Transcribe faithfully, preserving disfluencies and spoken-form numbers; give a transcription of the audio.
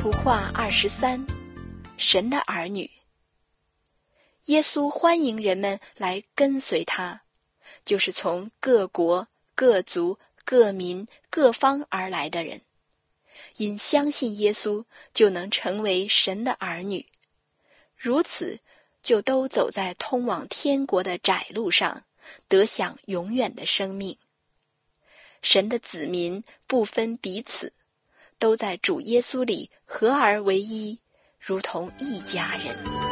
图画二十三，神的儿女。耶稣欢迎人们来跟随他，就是从各国、各族、各民、各方而来的人。因相信耶稣，就能成为神的儿女，如此就都走在通往天国的窄路上，得享永远的生命。神的子民不分彼此，都在主耶稣里合而为一，如同一家人。